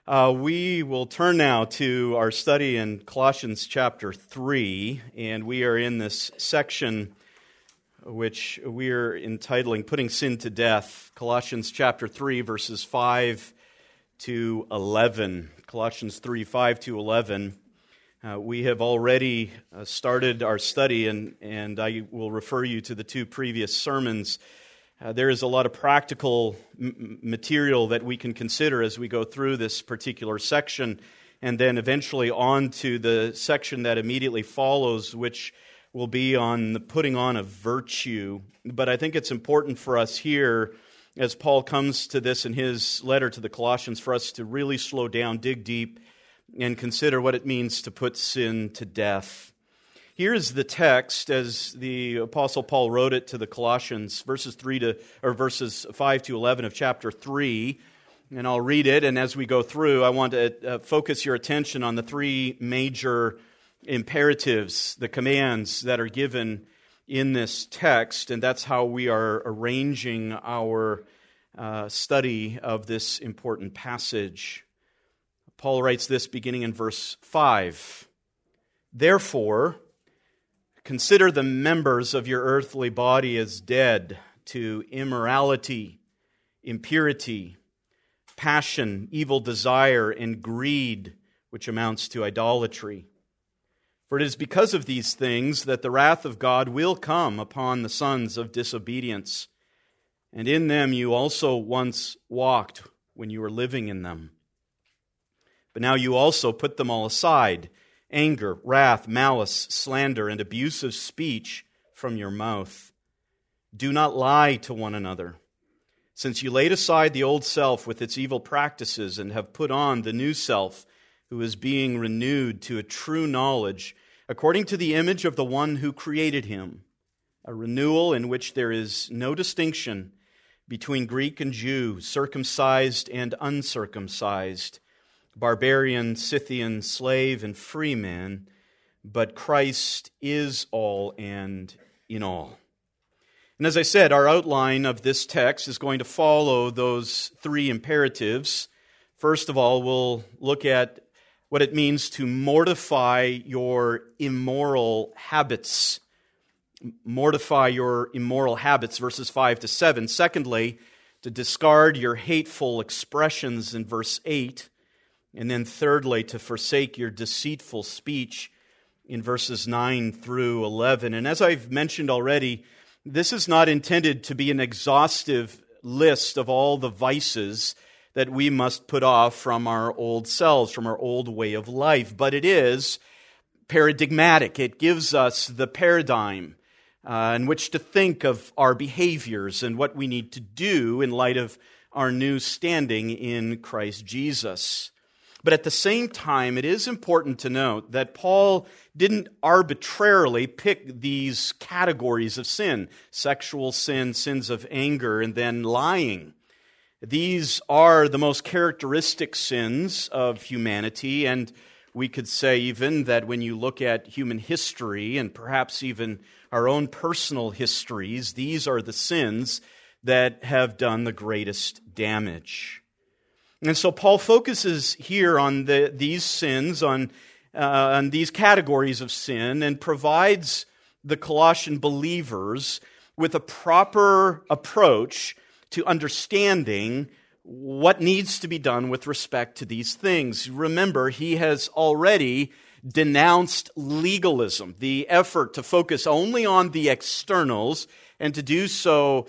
We will turn now to our study in Colossians chapter 3, and we are in this section which we are entitling Putting Sin to Death, Colossians chapter 3, verses 5 to 11. Colossians 3, 5 to 11. We have already started our study, and I will refer you to the two previous sermons. There is a lot of practical material that we can consider as we go through this particular section, and then eventually on to the section that immediately follows, which will be on the putting on of virtue. But I think it's important for us here, as Paul comes to this in his letter to the Colossians, for us to really slow down, dig deep, and consider what it means to put sin to death. Here is the text as the Apostle Paul wrote it to the Colossians, verses 5 to 11 of chapter 3, and I'll read it. And as we go through, I want to focus your attention on the three major imperatives, the commands that are given in this text, and that's how we are arranging our study of this important passage. Paul writes this beginning in verse 5. Therefore, consider the members of your earthly body as dead to immorality, impurity, passion, evil desire, and greed, which amounts to idolatry. For it is because of these things that the wrath of God will come upon the sons of disobedience. And in them you also once walked when you were living in them. But now you also put them all aside: anger, wrath, malice, slander, and abusive speech from your mouth. Do not lie to one another, since you laid aside the old self with its evil practices and have put on the new self, who is being renewed to a true knowledge, according to the image of the one who created him, a renewal in which there is no distinction between Greek and Jew, circumcised and uncircumcised, barbarian, Scythian, slave, and free man, but Christ is all and in all. And as I said, our outline of this text is going to follow those three imperatives. First of all, we'll look at what it means to mortify your immoral habits. Mortify your immoral habits, verses 5 to 7. Secondly, to discard your hateful expressions in verse 8. And then thirdly, to forsake your deceitful speech in verses 9 through 11. And as I've mentioned already, this is not intended to be an exhaustive list of all the vices that we must put off from our old selves, from our old way of life. But it is paradigmatic. It gives us the paradigm in which to think of our behaviors and what we need to do in light of our new standing in Christ Jesus. But at the same time, it is important to note that Paul didn't arbitrarily pick these categories of sin: sexual sin, sins of anger, and then lying. These are the most characteristic sins of humanity, and we could say even that when you look at human history and perhaps even our own personal histories, these are the sins that have done the greatest damage. And so Paul focuses here on these sins, on these categories of sin, and provides the Colossian believers with a proper approach to understanding what needs to be done with respect to these things. Remember, he has already denounced legalism, the effort to focus only on the externals and to do so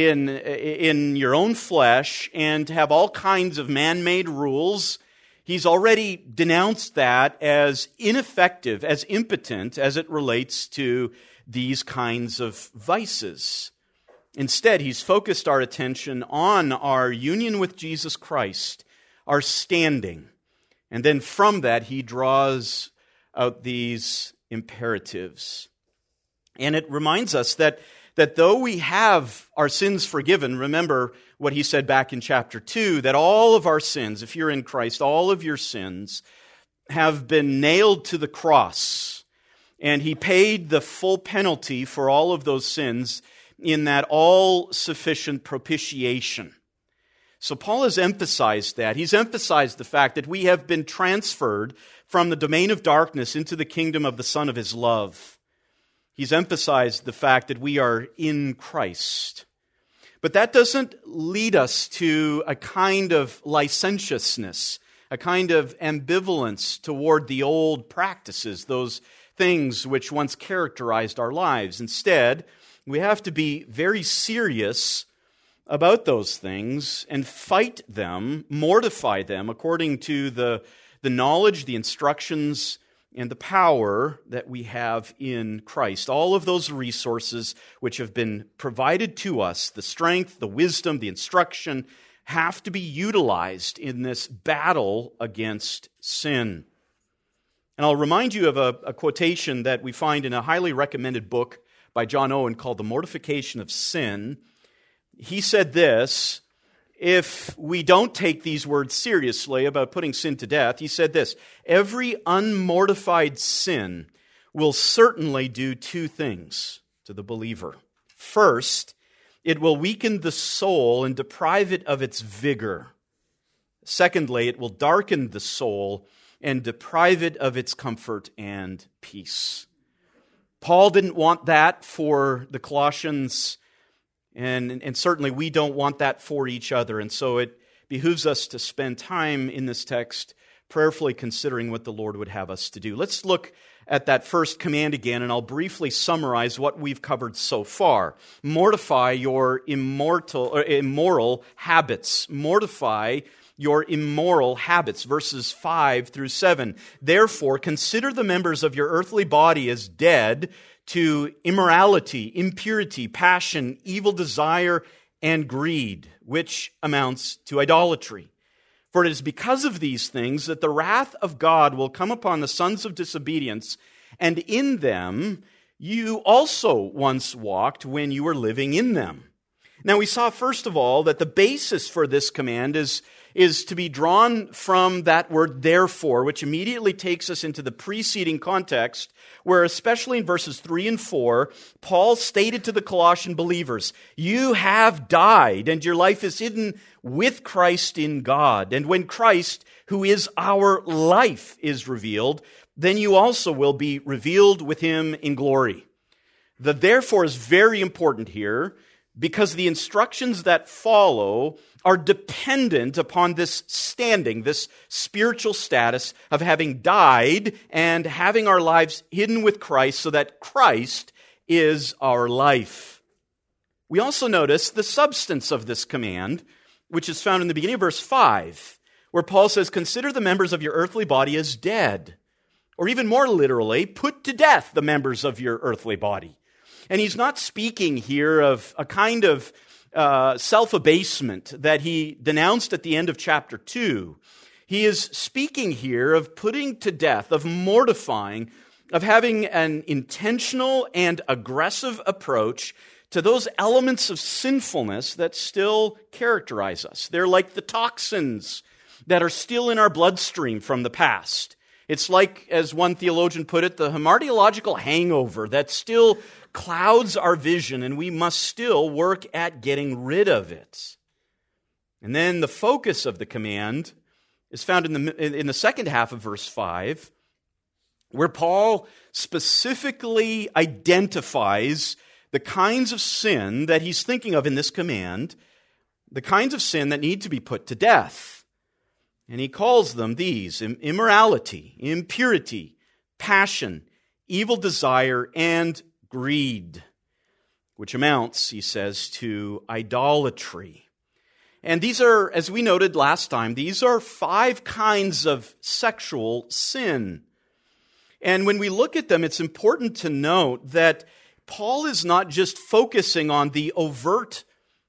in your own flesh and to have all kinds of man-made rules. He's already denounced that as ineffective, as impotent as it relates to these kinds of vices. Instead, he's focused our attention on our union with Jesus Christ, our standing. And then from that, he draws out these imperatives. And it reminds us that though we have our sins forgiven, remember what he said back in chapter 2, that all of our sins, if you're in Christ, all of your sins have been nailed to the cross. And he paid the full penalty for all of those sins in that all-sufficient propitiation. So Paul has emphasized that. He's emphasized the fact that we have been transferred from the domain of darkness into the kingdom of the Son of his love. He's emphasized the fact that we are in Christ. But that doesn't lead us to a kind of licentiousness, a kind of ambivalence toward the old practices, those things which once characterized our lives. Instead, we have to be very serious about those things and fight them, mortify them according to the knowledge, the instructions, and the power that we have in Christ. All of those resources which have been provided to us, the strength, the wisdom, the instruction, have to be utilized in this battle against sin. And I'll remind you of a quotation that we find in a highly recommended book by John Owen called The Mortification of Sin. He said this, if we don't take these words seriously about putting sin to death, he said this: every unmortified sin will certainly do two things to the believer. First, it will weaken the soul and deprive it of its vigor. Secondly, it will darken the soul and deprive it of its comfort and peace. Paul didn't want that for the Colossians, and certainly we don't want that for each other. And so it behooves us to spend time in this text prayerfully considering what the Lord would have us to do. Let's look at that first command again, and I'll briefly summarize what we've covered so far. Mortify your immoral habits. Mortify your immoral habits. Verses 5 through 7. Therefore, consider the members of your earthly body as dead to immorality, impurity, passion, evil desire, and greed, which amounts to idolatry. For it is because of these things that the wrath of God will come upon the sons of disobedience, and in them you also once walked when you were living in them. Now we saw, first of all, that the basis for this command is to be drawn from that word therefore, which immediately takes us into the preceding context, where especially in verses 3 and 4, Paul stated to the Colossian believers, you have died and your life is hidden with Christ in God. And when Christ, who is our life, is revealed, then you also will be revealed with him in glory. The therefore is very important here, because the instructions that follow are dependent upon this standing, this spiritual status of having died and having our lives hidden with Christ so that Christ is our life. We also notice the substance of this command, which is found in the beginning of verse 5, where Paul says, consider the members of your earthly body as dead. Or even more literally, put to death the members of your earthly body. And he's not speaking here of a kind of self-abasement that he denounced at the end of chapter 2. He is speaking here of putting to death, of mortifying, of having an intentional and aggressive approach to those elements of sinfulness that still characterize us. They're like the toxins that are still in our bloodstream from the past. It's like, as one theologian put it, the hamartiological hangover that still clouds our vision, and we must still work at getting rid of it. And then the focus of the command is found in the second half of verse 5, where Paul specifically identifies the kinds of sin that he's thinking of in this command, the kinds of sin that need to be put to death. And he calls them these: immorality, impurity, passion, evil desire, and greed, which amounts, he says, to idolatry. And these are, as we noted last time, these are 5 kinds of sexual sin. And when we look at them, it's important to note that Paul is not just focusing on the overt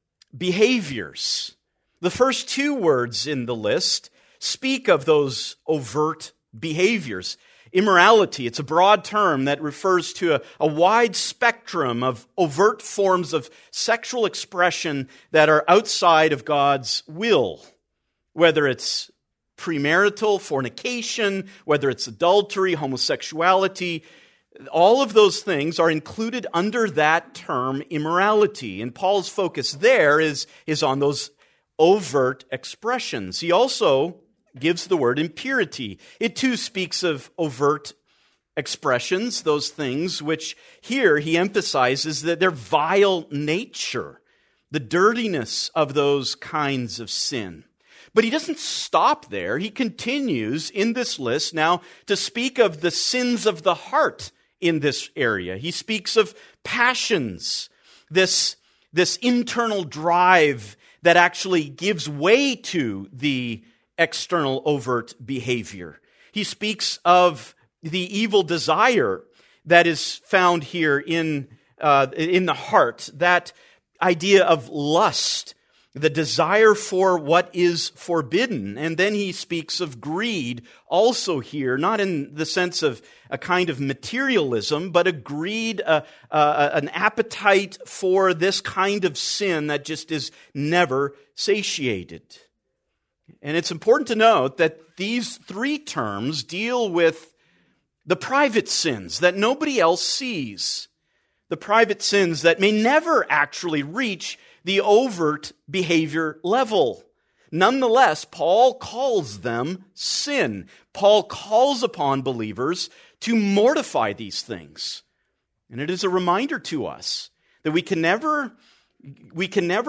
behaviors. The first 2 words in the list speak of those overt behaviors. Immorality, it's a broad term that refers to a wide spectrum of overt forms of sexual expression that are outside of God's will. Whether it's premarital fornication, whether it's adultery, homosexuality, all of those things are included under that term immorality. And Paul's focus there is on those overt expressions. He also gives the word impurity. It too speaks of overt expressions, those things which here he emphasizes that their vile nature, the dirtiness of those kinds of sin. But he doesn't stop there. He continues in this list now to speak of the sins of the heart in this area. He speaks of passions, this internal drive that actually gives way to the external overt behavior. He speaks of the evil desire that is found here in the heart, that idea of lust, the desire for what is forbidden. And then he speaks of greed also here, not in the sense of a kind of materialism, but a greed, an appetite for this kind of sin that just is never satiated. And it's important to note that these three terms deal with the private sins that nobody else sees, the private sins that may never actually reach the overt behavior level. Nonetheless, Paul calls them sin. Paul calls upon believers to mortify these things. And it is a reminder to us that we can never be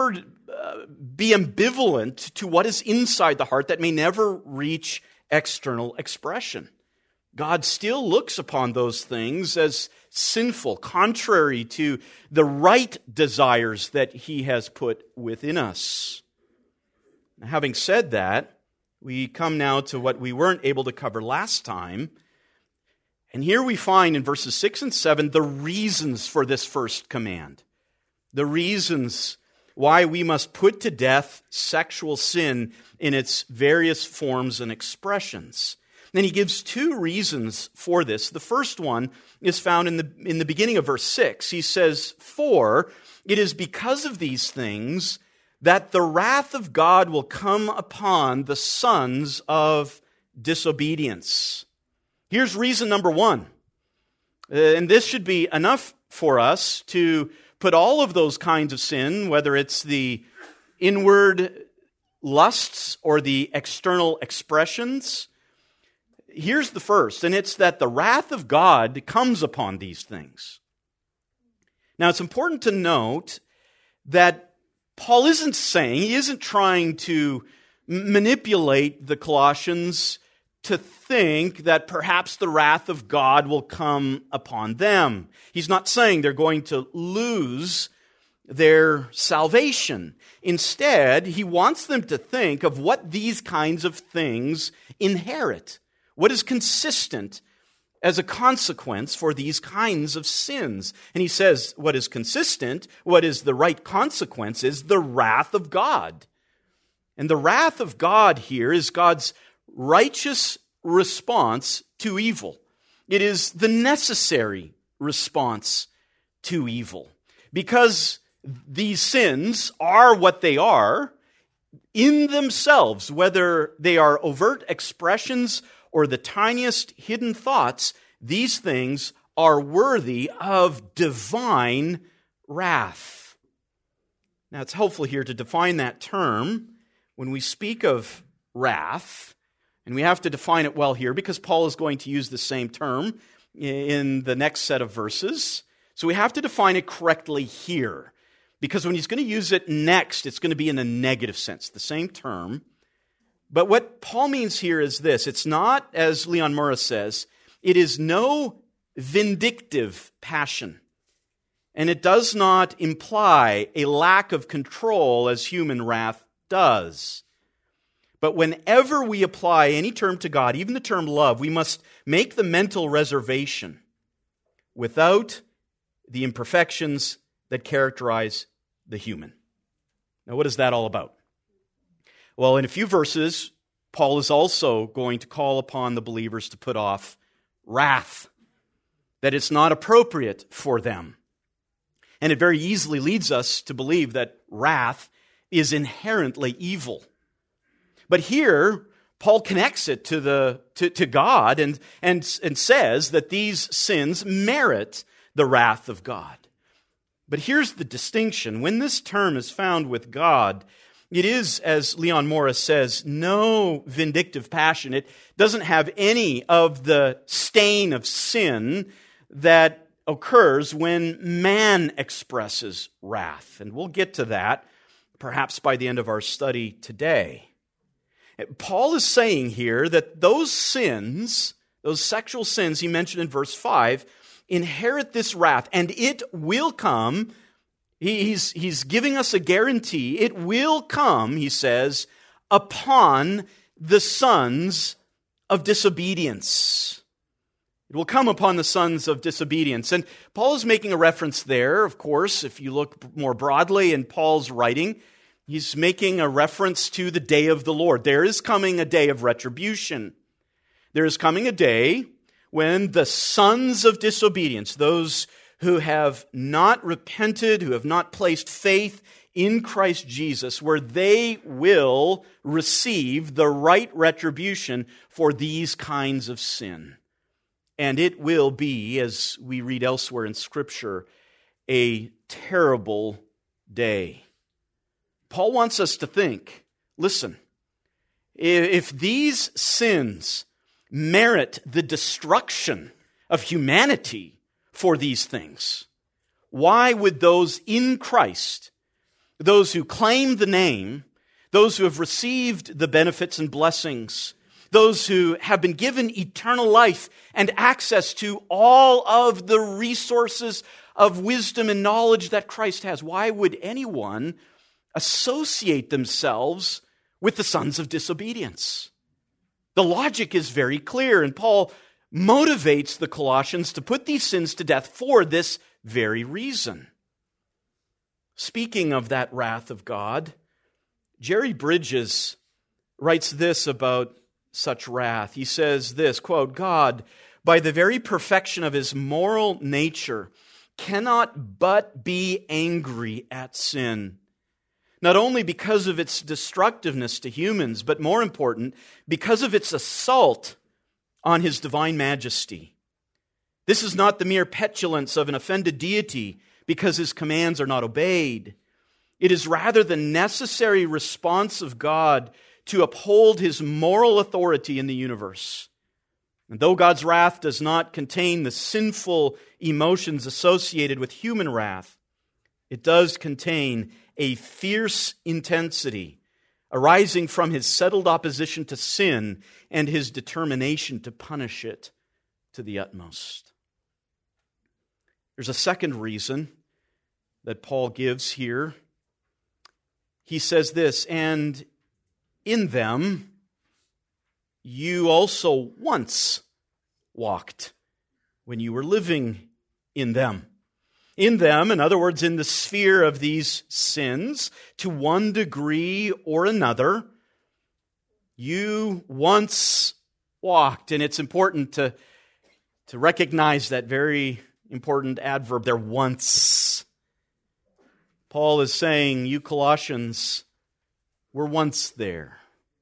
ambivalent to what is inside the heart that may never reach external expression. God still looks upon those things as sinful, contrary to the right desires that He has put within us. Now, having said that, we come now to what we weren't able to cover last time. And here we find in verses 6 and 7 the reasons for this first command. The reasons why we must put to death sexual sin in its various forms and expressions. Then he gives two reasons for this. The first one is found in the beginning of verse 6. He says, "For it is because of these things that the wrath of God will come upon the sons of disobedience." Here's reason number one. And this should be enough for us to put all of those kinds of sin, whether it's the inward lusts or the external expressions. Here's the first, and it's that the wrath of God comes upon these things. Now, it's important to note that Paul he isn't trying to manipulate the Colossians to think that perhaps the wrath of God will come upon them. He's not saying they're going to lose their salvation. Instead, he wants them to think of what these kinds of things inherit. What is consistent as a consequence for these kinds of sins? And he says what is consistent, what is the right consequence, is the wrath of God. And the wrath of God here is God's righteous response to evil. It is the necessary response to evil. Because these sins are what they are in themselves, whether they are overt expressions or the tiniest hidden thoughts, these things are worthy of divine wrath. Now, it's helpful here to define that term when we speak of wrath, and we have to define it well here because Paul is going to use the same term in the next set of verses. So we have to define it correctly here, because when he's going to use it next, it's going to be in a negative sense, the same term. But what Paul means here is this. It's not, as Leon Morris says, it is no vindictive passion. And it does not imply a lack of control as human wrath does. But whenever we apply any term to God, even the term love, we must make the mental reservation without the imperfections that characterize the human. Now, what is that all about? Well, in a few verses, Paul is also going to call upon the believers to put off wrath, that it's not appropriate for them. And it very easily leads us to believe that wrath is inherently evil. But here, Paul connects it to God and says that these sins merit the wrath of God. But here's the distinction. When this term is found with God, It is, as Leon Morris says, no vindictive passion. It doesn't have any of the stain of sin that occurs when man expresses wrath. And we'll get to that perhaps by the end of our study today. Paul is saying here that those sins, those sexual sins he mentioned in verse 5, inherit this wrath, and it will come. He's giving us a guarantee. It will come, he says, upon the sons of disobedience. It will come upon the sons of disobedience. And Paul is making a reference there, of course, if you look more broadly in Paul's writing, he's making a reference to the day of the Lord. There is coming a day of retribution. There is coming a day when the sons of disobedience, those who have not repented, who have not placed faith in Christ Jesus, where they will receive the right retribution for these kinds of sin. And it will be, as we read elsewhere in Scripture, a terrible day. Paul wants us to think, listen, if these sins merit the destruction of humanity for these things, why would those in Christ, those who claim the name, those who have received the benefits and blessings, those who have been given eternal life and access to all of the resources of wisdom and knowledge that Christ has, why would anyone associate themselves with the sons of disobedience? The logic is very clear, and Paul motivates the Colossians to put these sins to death for this very reason. Speaking of that wrath of God, Jerry Bridges writes this about such wrath. He says this, quote, "God, by the very perfection of his moral nature, cannot but be angry at sin. Not only because of its destructiveness to humans, but more important, because of its assault on his divine majesty. This is not the mere petulance of an offended deity because his commands are not obeyed. It is rather the necessary response of God to uphold his moral authority in the universe. And though God's wrath does not contain the sinful emotions associated with human wrath, it does contain a fierce intensity arising from his settled opposition to sin and his determination to punish it to the utmost." There's a second reason that Paul gives here. He says this, "And in them you also once walked when you were living in them." In them, in other words, in the sphere of these sins, to one degree or another, you once walked. And it's important to recognize that very important adverb there, once. Paul is saying, you Colossians were once there.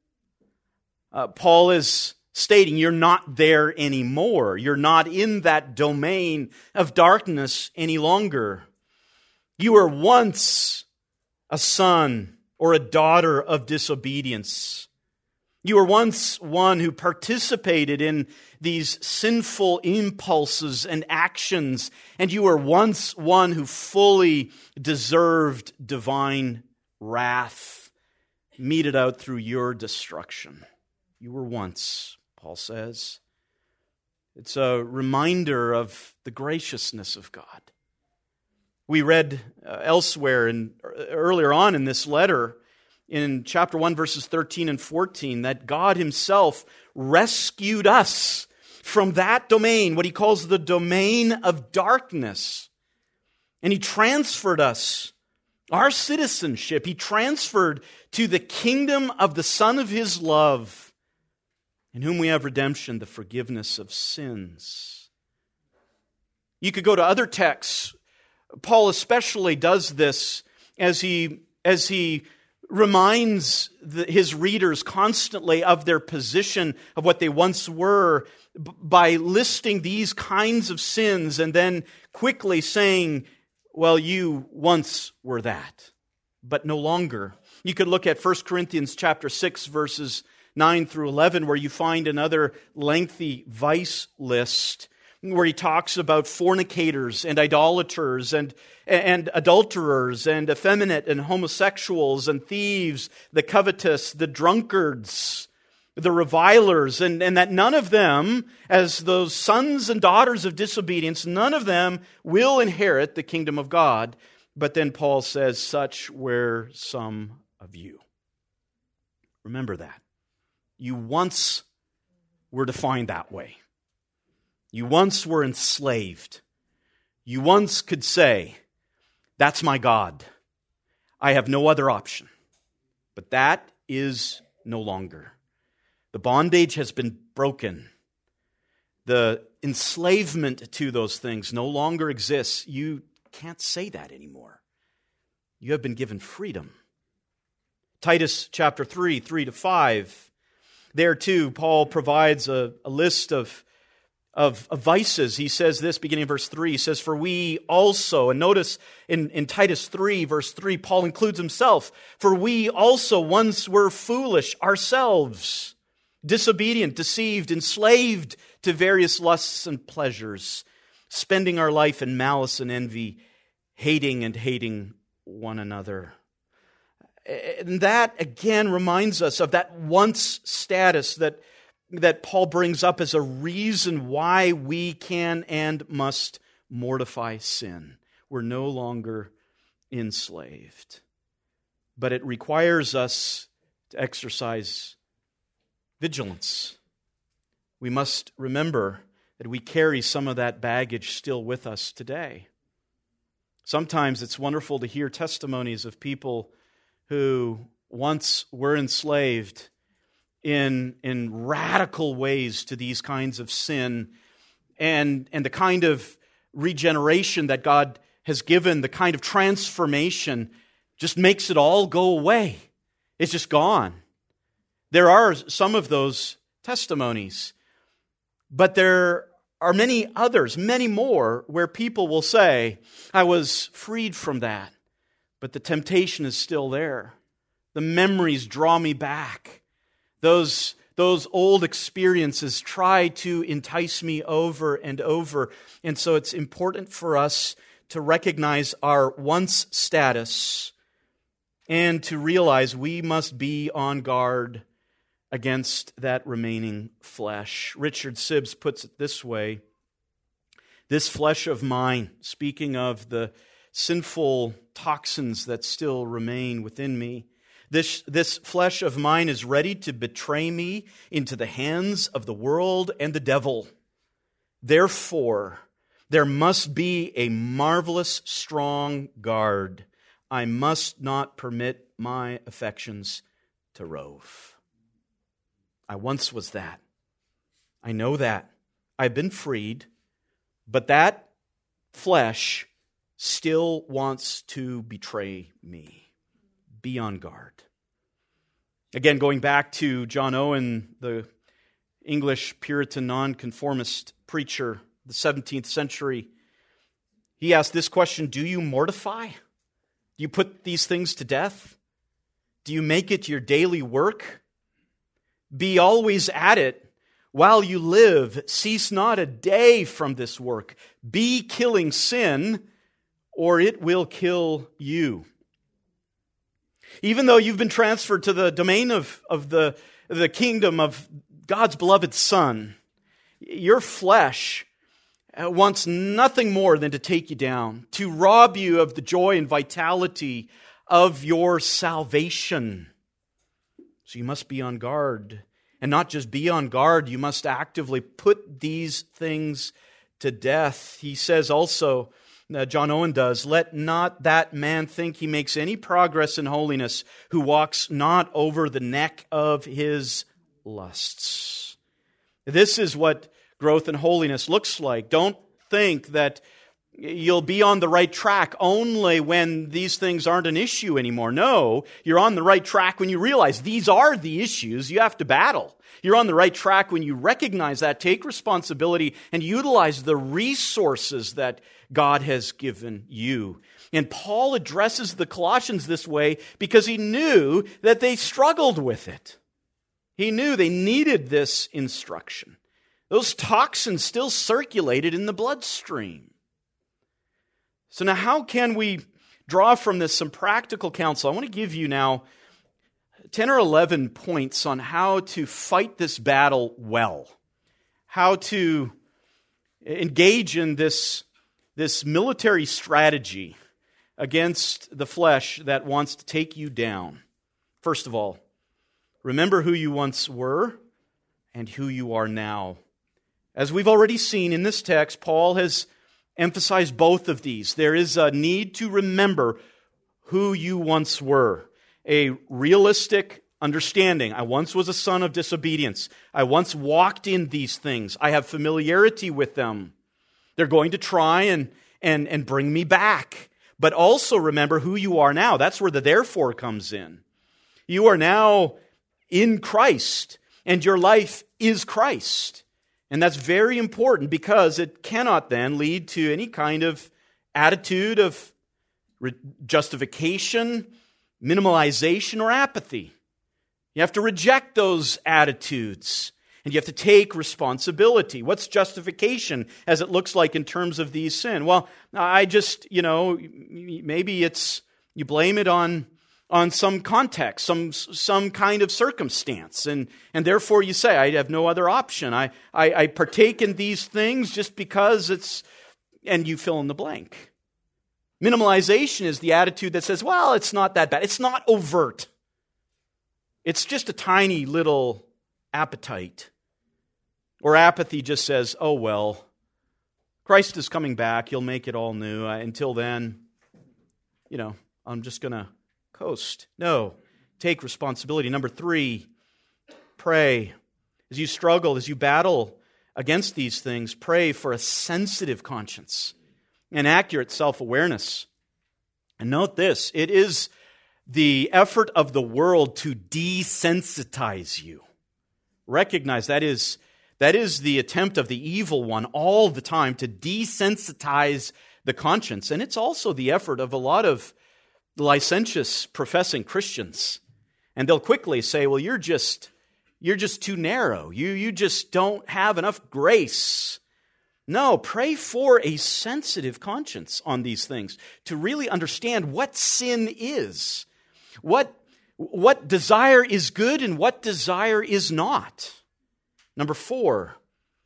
Paul is stating you're not there anymore. You're not in that domain of darkness any longer. You were once a son or a daughter of disobedience. You were once one who participated in these sinful impulses and actions, and you were once one who fully deserved divine wrath, meted out through your destruction. You were once, Paul says. It's a reminder of the graciousness of God. We read elsewhere and earlier on in this letter, in chapter 1, verses 13 and 14, that God himself rescued us from that domain, what he calls the domain of darkness. And he transferred us, our citizenship, he transferred to the kingdom of the Son of his love, in whom we have redemption, the forgiveness of sins. You could go to other texts. Paul especially does this as he reminds his readers constantly of their position, of what they once were, by listing these kinds of sins and then quickly saying, well, you once were that, but no longer. You could look at 1 Corinthians chapter 6, verses 9 through 11, where you find another lengthy vice list, where he talks about fornicators and idolaters and adulterers and effeminate and homosexuals and thieves, the covetous, the drunkards, the revilers, and that none of them, as those sons and daughters of disobedience, none of them will inherit the kingdom of God. But then Paul says, such were some of you. Remember that. You once were defined that way. You once were enslaved. You once could say, that's my God. I have no other option. But that is no longer. The bondage has been broken. The enslavement to those things no longer exists. You can't say that anymore. You have been given freedom. Titus chapter 3, 3-5. There too, Paul provides a list of vices. He says this, beginning in verse 3, he says, for we also, and notice in Titus 3, verse 3, Paul includes himself, for we also once were foolish ourselves, disobedient, deceived, enslaved to various lusts and pleasures, spending our life in malice and envy, hating one another. And that, again, reminds us of that once status that Paul brings up as a reason why we can and must mortify sin. We're no longer enslaved. But it requires us to exercise vigilance. We must remember that we carry some of that baggage still with us today. Sometimes it's wonderful to hear testimonies of people who once were enslaved in radical ways to these kinds of sin, and the kind of regeneration that God has given, the kind of transformation, just makes it all go away. It's just gone. There are some of those testimonies, but there are many others, many more, where people will say, I was freed from that, but the temptation is still there. The memories draw me back. Those old experiences try to entice me over and over. And so it's important for us to recognize our once status and to realize we must be on guard against that remaining flesh. Richard Sibbes puts it this way: this flesh of mine, speaking of the sinful toxins that still remain within me, this flesh of mine is ready to betray me into the hands of the world and the devil. Therefore, there must be a marvelous strong guard. I must not permit my affections to rove. I once was that. I know that. I've been freed, but that flesh still wants to betray me. Be on guard. Again, going back to John Owen, the English Puritan nonconformist preacher, the 17th century, he asked this question: do you mortify? Do you put these things to death? Do you make it your daily work? Be always at it while you live. Cease not a day from this work. Be killing sin, or it will kill you. Even though you've been transferred to the domain of the kingdom of God's beloved Son, your flesh wants nothing more than to take you down, to rob you of the joy and vitality of your salvation. So you must be on guard. And not just be on guard, you must actively put these things to death. He says also, John Owen does, let not that man think he makes any progress in holiness who walks not over the neck of his lusts. This is what growth in holiness looks like. Don't think that you'll be on the right track only when these things aren't an issue anymore. No, you're on the right track when you realize these are the issues you have to battle. You're on the right track when you recognize that, take responsibility, and utilize the resources that God has given you. And Paul addresses the Colossians this way because he knew that they struggled with it. He knew they needed this instruction. Those toxins still circulated in the bloodstream. So now how can we draw from this some practical counsel? I want to give you now 10 or 11 points on how to fight this battle well, how to engage in this military strategy against the flesh that wants to take you down. First of all, remember who you once were and who you are now. As we've already seen in this text, Paul has emphasized both of these. There is a need to remember who you once were. A realistic understanding. I once was a son of disobedience. I once walked in these things. I have familiarity with them. They're going to try and bring me back. But also remember who you are now. That's where the therefore comes in. You are now in Christ, and your life is Christ. And that's very important because it cannot then lead to any kind of attitude of justification, minimalization, or apathy. You have to reject those attitudes, and you have to take responsibility. What's justification as it looks like in terms of these sin? Well, I just, maybe it's, you blame it on some context, some kind of circumstance, and therefore you say, I have no other option. I partake in these things just because it's, and you fill in the blank. Minimalization is the attitude that says, well, it's not that bad. It's not overt. It's just a tiny little appetite. Or apathy just says, oh well, Christ is coming back. He'll make it all new. Until then, I'm just going to coast. No, take responsibility. Number 3, pray. As you struggle, as you battle against these things, pray for a sensitive conscience and accurate self-awareness. And note this, it is the effort of the world to desensitize you. Recognize that is the attempt of the evil one all the time to desensitize the conscience. And it's also the effort of a lot of licentious professing Christians. And they'll quickly say, well, you're just too narrow. You just don't have enough grace. No, pray for a sensitive conscience on these things to really understand what sin is, what desire is good and what desire is not. Number 4,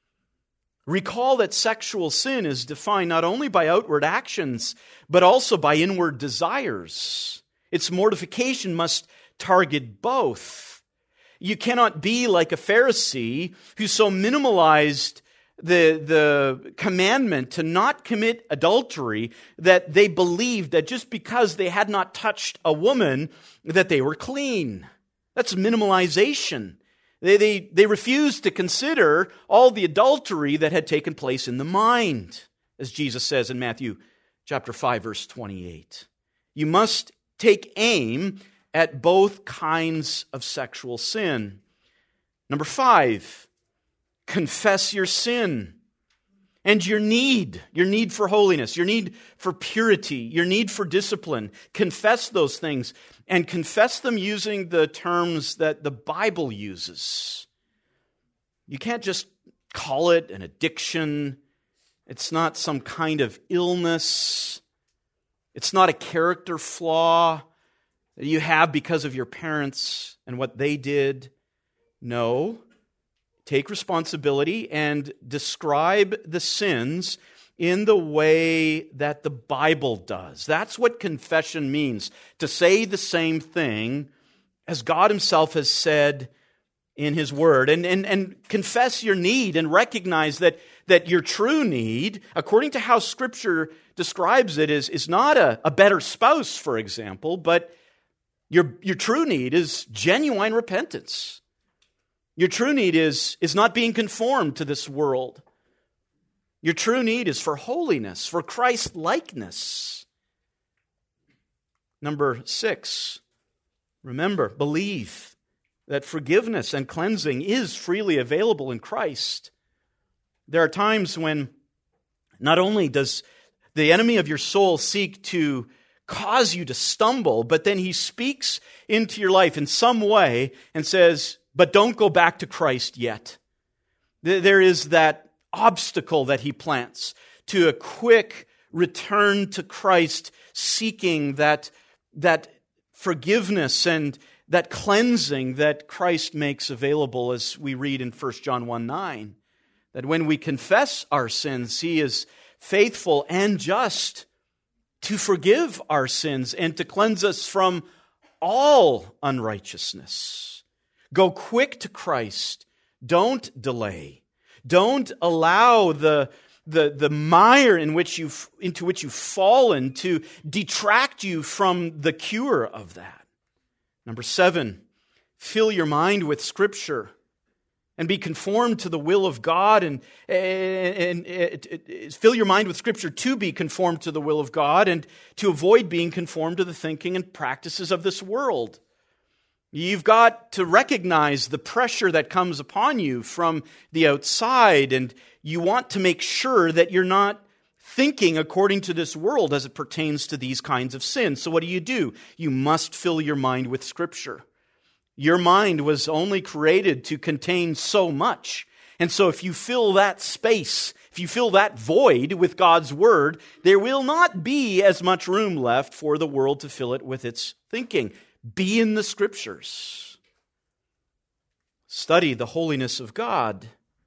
recall that sexual sin is defined not only by outward actions, but also by inward desires. Its mortification must target both. You cannot be like a Pharisee who so minimalized the commandment to not commit adultery that they believed that just because they had not touched a woman that they were clean. That's minimalization. They refused to consider all the adultery that had taken place in the mind, as Jesus says in Matthew chapter 5, verse 28. You must take aim at both kinds of sexual sin. Number 5, confess your sin and your need for holiness, your need for purity, your need for discipline. Confess those things and confess them using the terms that the Bible uses. You can't just call it an addiction. It's not some kind of illness. It's not a character flaw that you have because of your parents and what they did. No. Take responsibility and describe the sins in the way that the Bible does. That's what confession means, to say the same thing as God Himself has said in His Word. And confess your need and recognize that your true need, according to how Scripture describes it, is not a better spouse, for example, but your true need is genuine repentance. Your true need is not being conformed to this world. Your true need is for holiness, for Christ-likeness. Number 6, remember, believe that forgiveness and cleansing is freely available in Christ. There are times when not only does the enemy of your soul seek to cause you to stumble, but then he speaks into your life in some way and says, but don't go back to Christ yet. There is that obstacle that he plants to a quick return to Christ, seeking that forgiveness and that cleansing that Christ makes available, as we read in 1 John 1:9. That when we confess our sins, he is faithful and just to forgive our sins and to cleanse us from all unrighteousness. Go quick to Christ. Don't delay. Don't allow the mire into which you've fallen to detract you from the cure of that. Number 7, fill your mind with Scripture and be conformed to the will of God, and fill your mind with Scripture to be conformed to the will of God and to avoid being conformed to the thinking and practices of this world. You've got to recognize the pressure that comes upon you from the outside, and you want to make sure that you're not thinking according to this world as it pertains to these kinds of sins. So what do? You must fill your mind with Scripture. Your mind was only created to contain so much. And so if you fill that space, if you fill that void with God's Word, there will not be as much room left for the world to fill it with its thinking. Be in the Scriptures. Study the holiness of God.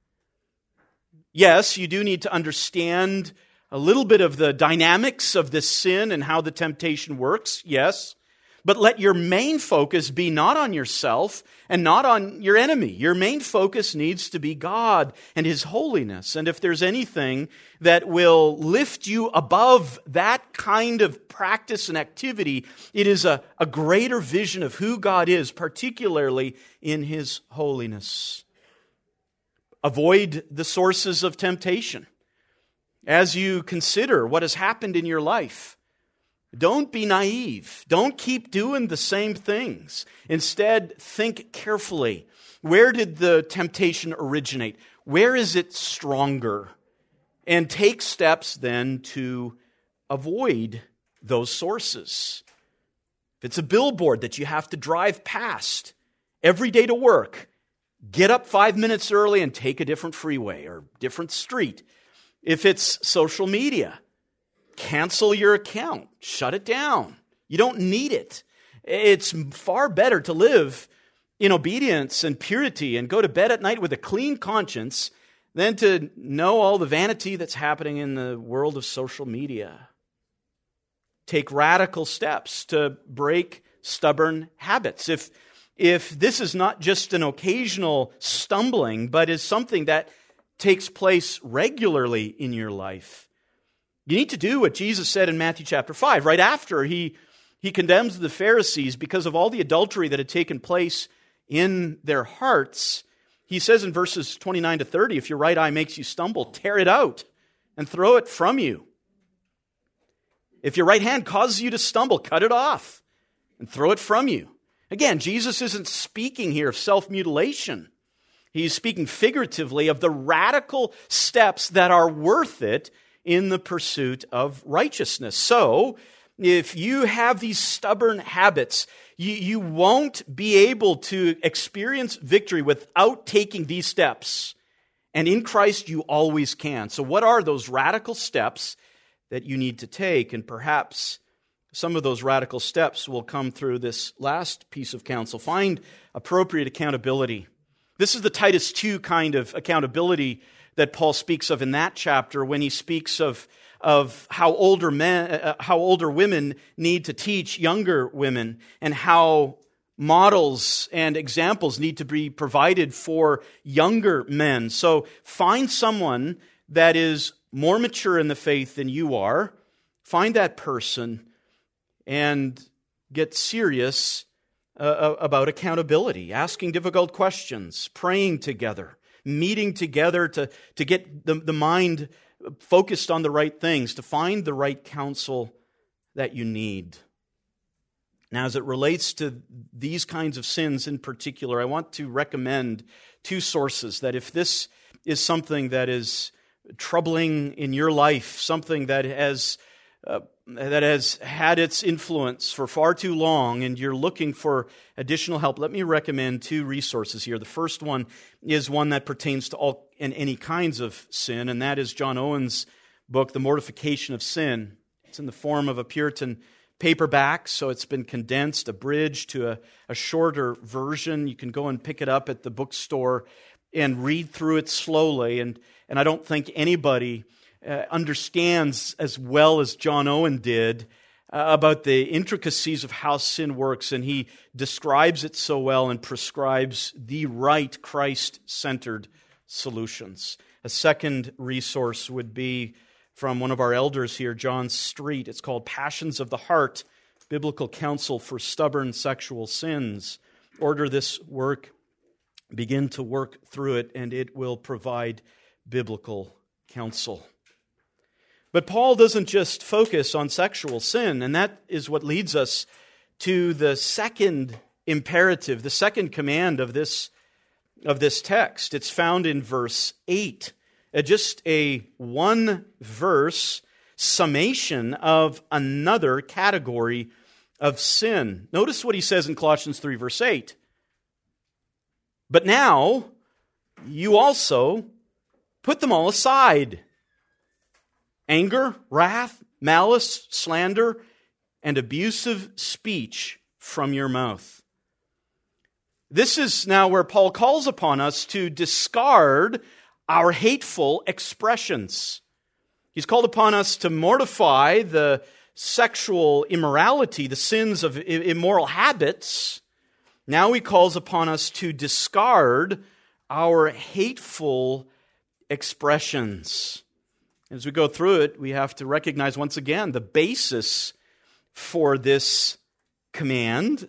Yes, you do need to understand a little bit of the dynamics of this sin and how the temptation works, yes. But let your main focus be not on yourself and not on your enemy. Your main focus needs to be God and His holiness. And if there's anything that will lift you above that kind of practice and activity, it is a greater vision of who God is, particularly in His holiness. Avoid the sources of temptation. As you consider what has happened in your life, don't be naive. Don't keep doing the same things. Instead, think carefully. Where did the temptation originate? Where is it stronger? And take steps then to avoid those sources. If it's a billboard that you have to drive past every day to work, get up 5 minutes early and take a different freeway or different street. If it's social media, cancel your account. Shut it down. You don't need it. It's far better to live in obedience and purity and go to bed at night with a clean conscience than to know all the vanity that's happening in the world of social media. Take radical steps to break stubborn habits. If this is not just an occasional stumbling, but is something that takes place regularly in your life, you need to do what Jesus said in Matthew chapter 5, right after he condemns the Pharisees because of all the adultery that had taken place in their hearts. He says in verses 29 to 30, if your right eye makes you stumble, tear it out and throw it from you. If your right hand causes you to stumble, cut it off and throw it from you. Again, Jesus isn't speaking here of self-mutilation. He's speaking figuratively of the radical steps that are worth it in the pursuit of righteousness. So, if you have these stubborn habits, you won't be able to experience victory without taking these steps. And in Christ, you always can. So what are those radical steps that you need to take? And perhaps some of those radical steps will come through this last piece of counsel. Find appropriate accountability. This is the Titus 2 kind of accountability that Paul speaks of in that chapter when he speaks of how older women need to teach younger women, and how models and examples need to be provided for younger men. So find someone that is more mature in the faith than you are. Find that person and get serious about accountability, asking difficult questions, praying together, meeting together to get the mind focused on the right things, to find the right counsel that you need. Now, as it relates to these kinds of sins in particular, I want to recommend two sources that if this is something that is troubling in your life, something that has had its influence for far too long, and you're looking for additional help, let me recommend two resources here. The first one is one that pertains to all and any kinds of sin, and that is John Owen's book, The Mortification of Sin. It's in the form of a Puritan paperback, so it's been condensed, abridged to a shorter version. You can go and pick it up at the bookstore and read through it slowly, and I don't think anybody understands as well as John Owen did about the intricacies of how sin works, and he describes it so well and prescribes the right Christ-centered solutions. A second resource would be from one of our elders here, John Street. It's called Passions of the Heart, Biblical Counsel for Stubborn Sexual Sins. Order this work, begin to work through it, and it will provide biblical counsel. But Paul doesn't just focus on sexual sin, and that is what leads us to the second imperative, the second command of this text. It's found in verse 8. Just a one-verse summation of another category of sin. Notice what he says in Colossians 3, verse 8. But now, you also put them all aside. Anger, wrath, malice, slander, and abusive speech from your mouth. This is now where Paul calls upon us to discard our hateful expressions. He's called upon us to mortify the sexual immorality, the sins of immoral habits. Now he calls upon us to discard our hateful expressions. As we go through it, we have to recognize once again the basis for this command,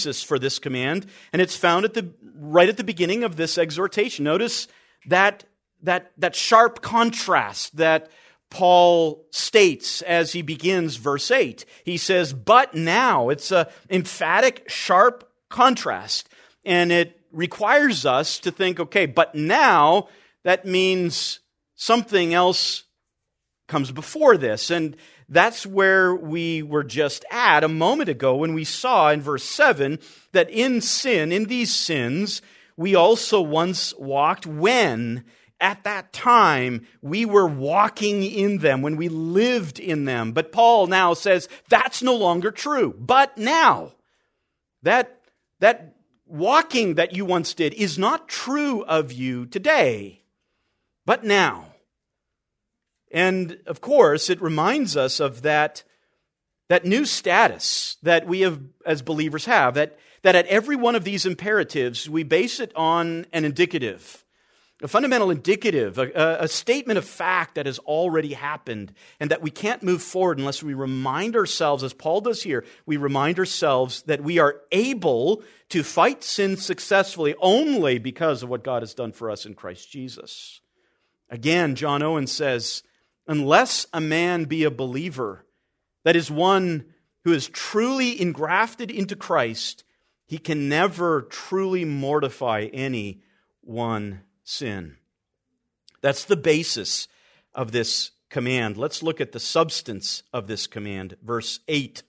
and it's found right at the beginning of this exhortation. Notice that sharp contrast that Paul states as he begins verse 8. He says, but now. It's an emphatic, sharp contrast. And it requires us to think, okay, but now, that means something else comes before this. And that's where we were just at a moment ago when we saw in verse 7 that in these sins, we also once walked when at that time we were walking in them, when we lived in them. But Paul now says that's no longer true. But now, that walking that you once did is not true of you today. But now. And of course, it reminds us of that new status that we have as believers have, that at every one of these imperatives, we base it on an indicative, a fundamental indicative, a statement of fact that has already happened, and that we can't move forward unless we remind ourselves, as Paul does here, we remind ourselves that we are able to fight sin successfully only because of what God has done for us in Christ Jesus. Again, John Owen says, unless a man be a believer, that is one who is truly engrafted into Christ, he can never truly mortify any one sin. That's the basis of this command. Let's look at the substance of this command. Verse 8.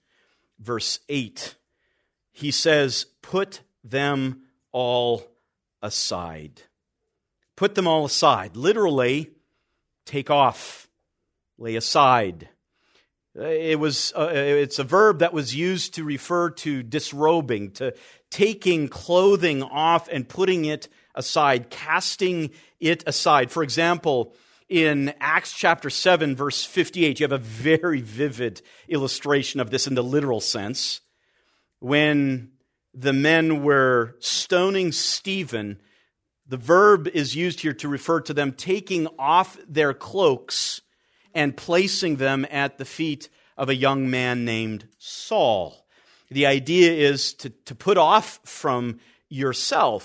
He says, put them all aside. Put them all aside. Literally, take off. Lay aside. It's a verb that was used to refer to disrobing, to taking clothing off and putting it aside, casting it aside. For example, in Acts chapter 7, verse 58, you have a very vivid illustration of this in the literal sense. When the men were stoning Stephen, the verb is used here to refer to them taking off their cloaks and placing them at the feet of a young man named Saul. The idea is to put off from yourself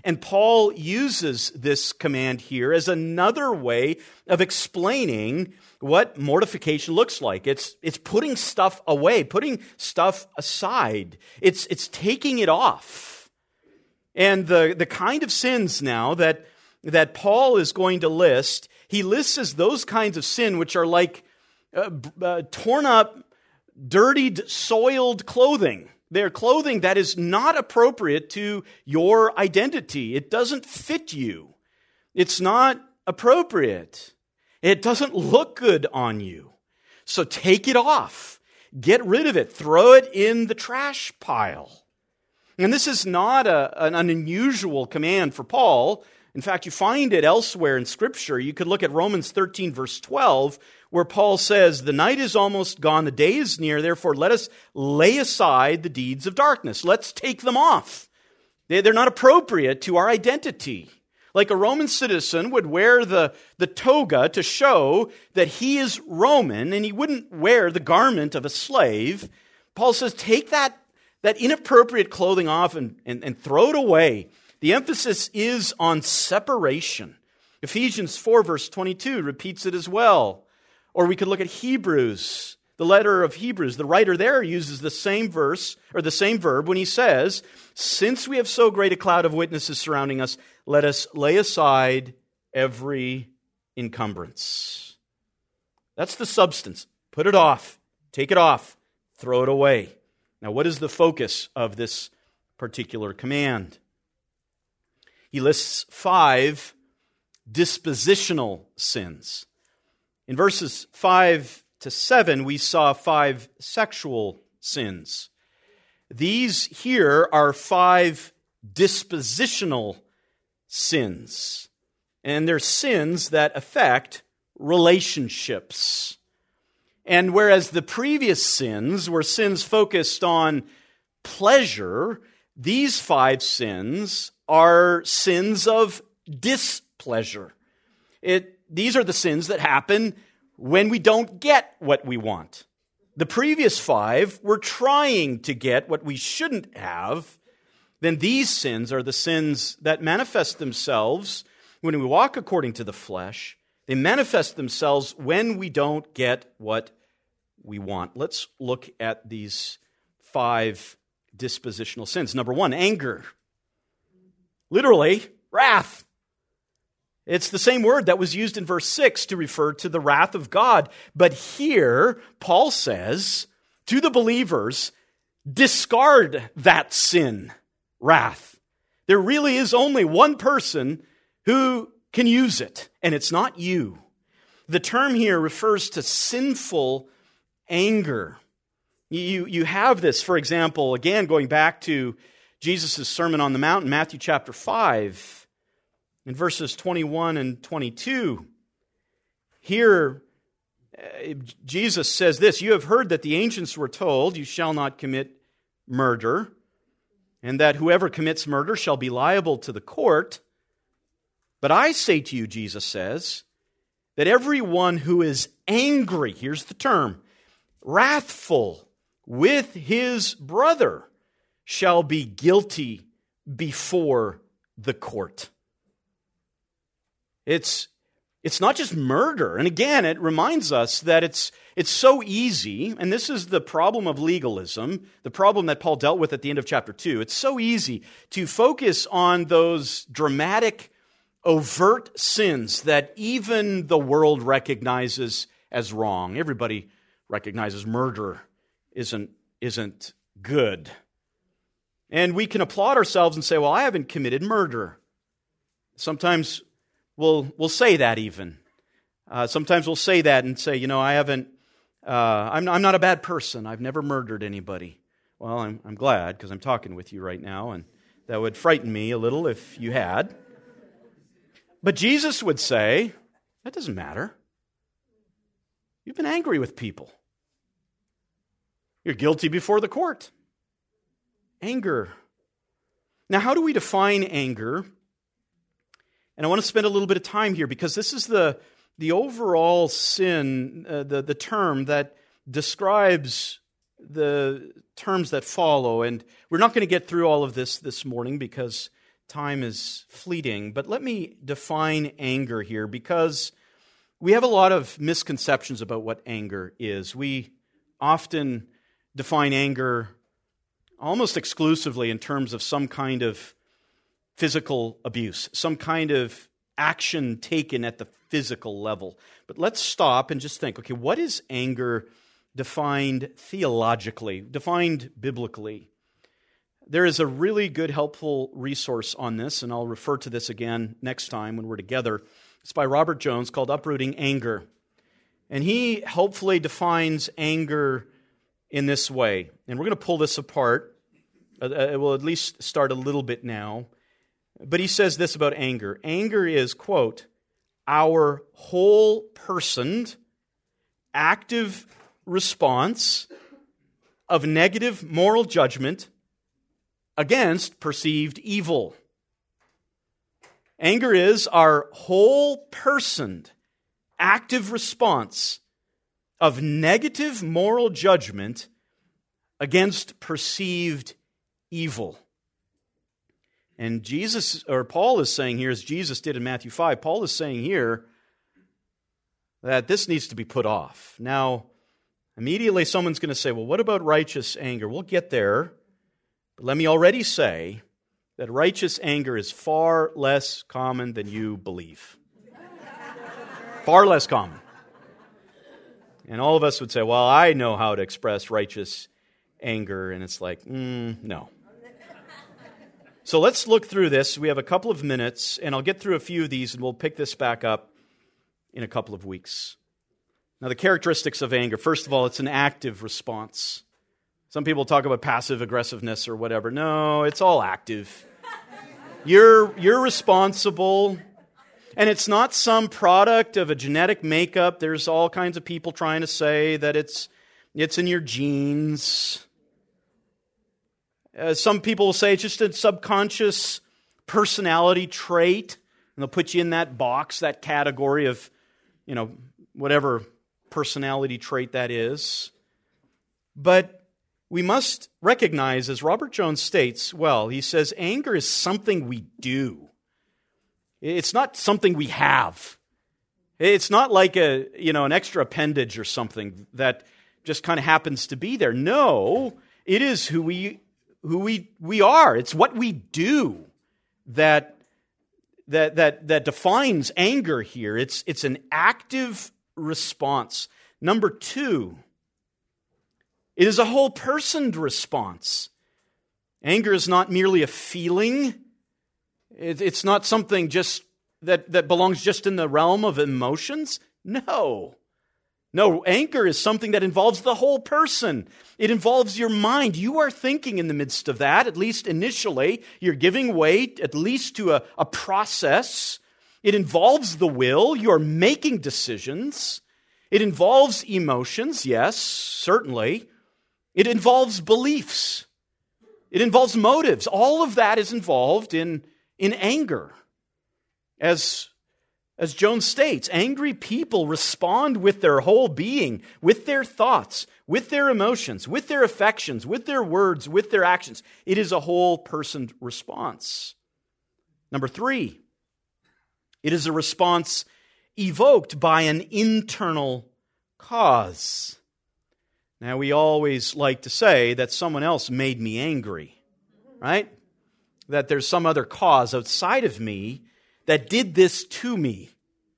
And Paul uses this command here as another way of explaining what mortification looks like. It's putting stuff away, putting stuff aside. It's taking it off. And the kind of sins now that Paul is going to list, he lists as those kinds of sin which are like torn up, dirtied, soiled clothing. They're clothing that is not appropriate to your identity. It doesn't fit you. It's not appropriate. It doesn't look good on you. So take it off. Get rid of it. Throw it in the trash pile. And this is not an unusual command for Paul. In fact, you find it elsewhere in Scripture. You could look at Romans 13, verse 12, where Paul says, "The night is almost gone, the day is near, therefore let us lay aside the deeds of darkness." Let's take them off. They're not appropriate to our identity. Like a Roman citizen would wear the toga to show that he is Roman, and he wouldn't wear the garment of a slave. Paul says, take that inappropriate clothing off and throw it away. The emphasis is on separation. Ephesians 4, verse 22 repeats it as well. Or we could look at Hebrews, the letter of Hebrews. The writer there uses the same verse, or the same verb, when he says, "Since we have so great a cloud of witnesses surrounding us, let us lay aside every encumbrance." That's the substance. Put it off. Take it off. Throw it away. Now, what is the focus of this particular command? He lists 5 dispositional sins. In verses 5 to 7, we saw 5 sexual sins. These here are 5 dispositional sins. And they're sins that affect relationships. And whereas the previous sins were sins focused on pleasure, these 5 sins are sins of displeasure. These are the sins that happen when we don't get what we want. The previous 5 were trying to get what we shouldn't have. Then these sins are the sins that manifest themselves when we walk according to the flesh. They manifest themselves when we don't get what we want. Let's look at these 5 dispositional sins. Number 1, anger. Literally, wrath. It's the same word that was used in verse 6 to refer to the wrath of God. But here, Paul says to the believers, discard that sin, wrath. There really is only one person who can use it, and it's not you. The term here refers to sinful anger. You have this, for example, again, going back to Jesus' Sermon on the Mount in Matthew chapter 5, in verses 21 and 22. Here, Jesus says this, "You have heard that the ancients were told, 'You shall not commit murder,' and that whoever commits murder shall be liable to the court. But I say to you," Jesus says, "that everyone who is angry," here's the term, "wrathful with his brother shall be guilty before the court." It's not just murder. And again, it reminds us that it's so easy, and this is the problem of legalism, the problem that Paul dealt with at the end of chapter 2. It's so easy to focus on those dramatic, overt sins that even the world recognizes as wrong. Everybody recognizes murder isn't good. And we can applaud ourselves and say, well, I haven't committed murder. Sometimes we'll say that even. Sometimes we'll say that and say, I haven't, I'm not a bad person. I've never murdered anybody. Well, I'm glad because I'm talking with you right now, and that would frighten me a little if you had. But Jesus would say, that doesn't matter. You've been angry with people. You're guilty before the court. Anger. Now, how do we define anger? And I want to spend a little bit of time here because this is the overall sin, the term that describes the terms that follow. And we're not going to get through all of this morning because time is fleeting, but let me define anger here, because we have a lot of misconceptions about what anger is. We often define anger almost exclusively in terms of some kind of physical abuse, some kind of action taken at the physical level. But let's stop and just think, okay, what is anger defined theologically, defined biblically? There is a really good, helpful resource on this, and I'll refer to this again next time when we're together. It's by Robert Jones, called Uprooting Anger. And he helpfully defines anger in this way. And we're going to pull this apart. We'll at least start a little bit now. But he says this about anger. Anger is, quote, our whole-personed, active response of negative moral judgment against perceived evil. Anger is our whole-personed, active response of negative moral judgment against perceived evil. And Paul is saying here, as Jesus did in Matthew 5, Paul is saying here that this needs to be put off. Now, immediately someone's going to say, well, what about righteous anger? We'll get there. But let me already say that righteous anger is far less common than you believe. Far less common. And all of us would say, well, I know how to express righteous anger. And it's like, no. So let's look through this. We have a couple of minutes, and I'll get through a few of these, and we'll pick this back up in a couple of weeks. Now, the characteristics of anger. First of all, it's an active response. Some people talk about passive aggressiveness or whatever. No, it's all active. You're responsible. And it's not some product of a genetic makeup. There's all kinds of people trying to say that it's in your genes. Some people will say it's just a subconscious personality trait. And they'll put you in that box, that category of, whatever personality trait that is. But we must recognize, as Robert Jones states, he says, anger is something we do. It's not something we have. It's not like an extra appendage or something that just kind of happens to be there. No, it is who we are. It's what we do that defines anger here. It's an active response. Number two, it is a whole-personed response. Anger is not merely a feeling. It's not something just that belongs just in the realm of emotions. No, anger is something that involves the whole person. It involves your mind. You are thinking in the midst of that, at least initially. You're giving weight, at least to a process. It involves the will. You're making decisions. It involves emotions, yes, certainly. It involves beliefs. It involves motives. All of that is involved in anger. As Jones states, angry people respond with their whole being, with their thoughts, with their emotions, with their affections, with their words, with their actions. It is a whole-person response. Number three, it is a response evoked by an internal cause. Now, we always like to say that someone else made me angry, right? That there's some other cause outside of me that did this to me.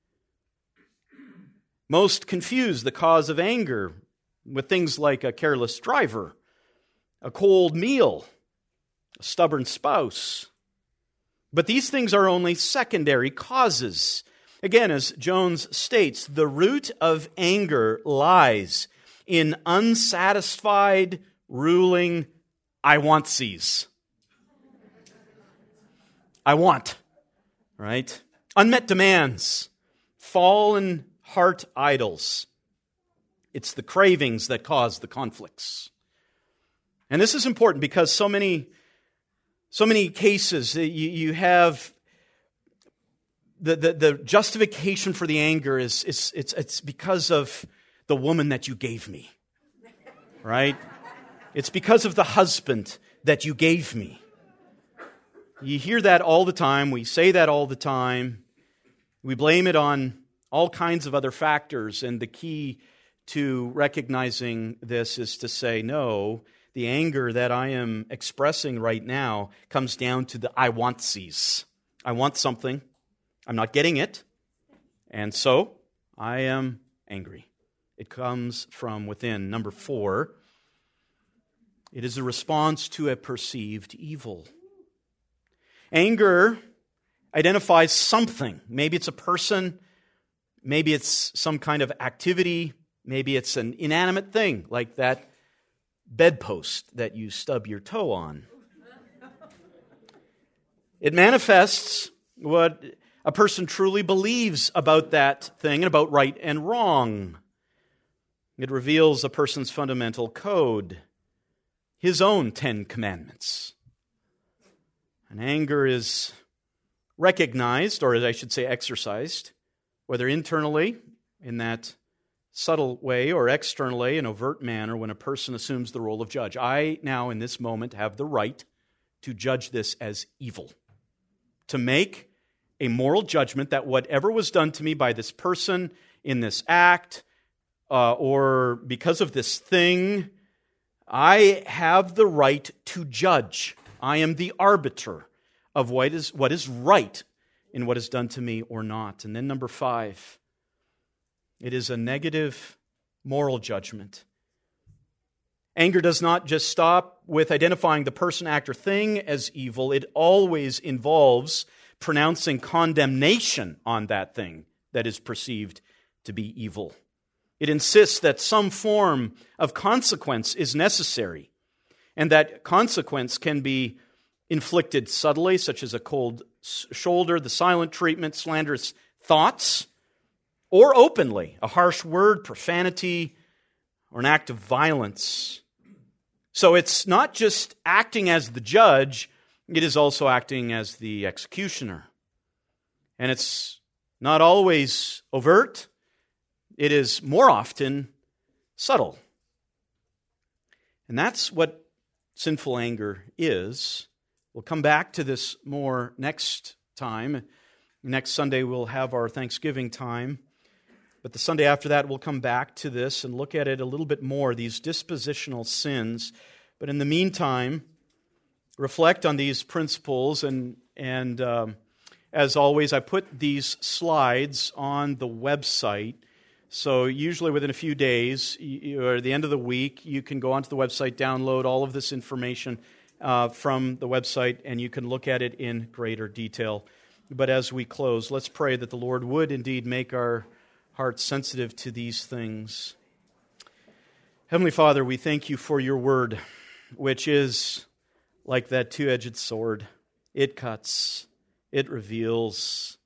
Most confuse the cause of anger with things like a careless driver, a cold meal, a stubborn spouse. But these things are only secondary causes. Again, as Jones states, the root of anger lies in unsatisfied, ruling I want-sies. I want, right? Unmet demands, fallen heart idols. It's the cravings that cause the conflicts. And this is important because so many cases you have the justification for the anger is it's because of the woman that you gave me, right? It's because of the husband that you gave me. You hear that all the time. We say that all the time. We blame it on all kinds of other factors. And the key to recognizing this is to say, no, the anger that I am expressing right now comes down to the I want-sies. I want something. I'm not getting it. And so I am angry. It comes from within. Number 4, it is a response to a perceived evil. Anger identifies something. Maybe it's a person. Maybe it's some kind of activity. Maybe it's an inanimate thing, like that bedpost that you stub your toe on. It manifests what a person truly believes about that thing and about right and wrong. It reveals a person's fundamental code, his own 10 commandments. And anger is recognized, or as I should say exercised, whether internally in that subtle way or externally in overt manner when a person assumes the role of judge. I now in this moment have the right to judge this as evil, to make a moral judgment that whatever was done to me by this person in this act or because of this thing, I have the right to judge. I am the arbiter of what is right in what is done to me or not. And then number 5, it is a negative moral judgment. Anger does not just stop with identifying the person, act, or thing as evil. It always involves pronouncing condemnation on that thing that is perceived to be evil. It insists that some form of consequence is necessary, and that consequence can be inflicted subtly, such as a cold shoulder, the silent treatment, slanderous thoughts, or openly, a harsh word, profanity, or an act of violence. So it's not just acting as the judge, it is also acting as the executioner. And it's not always overt, it is more often subtle. And that's what sinful anger is. We'll come back to this more next time. Next Sunday we'll have our Thanksgiving time. But the Sunday after that we'll come back to this and look at it a little bit more, these dispositional sins. But in the meantime, reflect on these principles, and as always, I put these slides on the website. So usually within a few days, or at the end of the week, you can go onto the website, download all of this information from the website, and you can look at it in greater detail. But as we close, let's pray that the Lord would indeed make our hearts sensitive to these things. Heavenly Father, we thank you for your word, which is like that two-edged sword. It cuts, it reveals.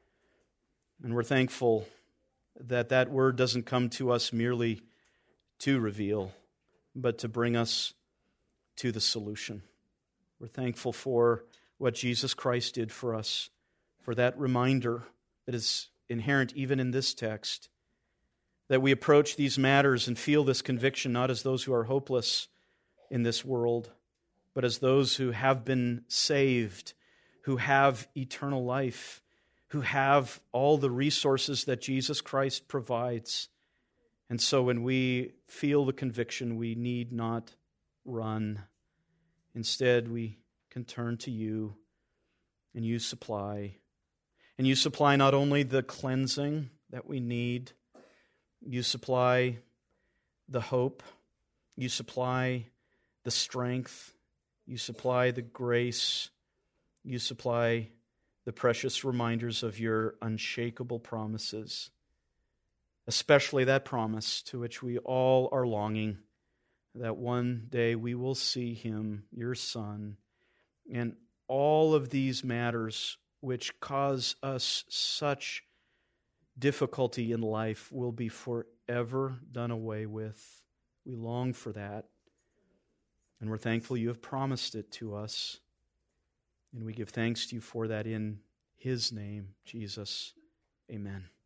And we're thankful that that word doesn't come to us merely to reveal, but to bring us to the solution. We're thankful for what Jesus Christ did for us, for that reminder that is inherent even in this text, that we approach these matters and feel this conviction not as those who are hopeless in this world, but as those who have been saved, who have eternal life, who have all the resources that Jesus Christ provides. And so when we feel the conviction, we need not run. Instead, we can turn to you, and you supply. And you supply not only the cleansing that we need, you supply the hope, you supply the strength, you supply the grace, you supply the precious reminders of your unshakable promises, especially that promise to which we all are longing, that one day we will see him, your Son, and all of these matters which cause us such difficulty in life will be forever done away with. We long for that, and we're thankful you have promised it to us. And we give thanks to you for that in his name, Jesus. Amen.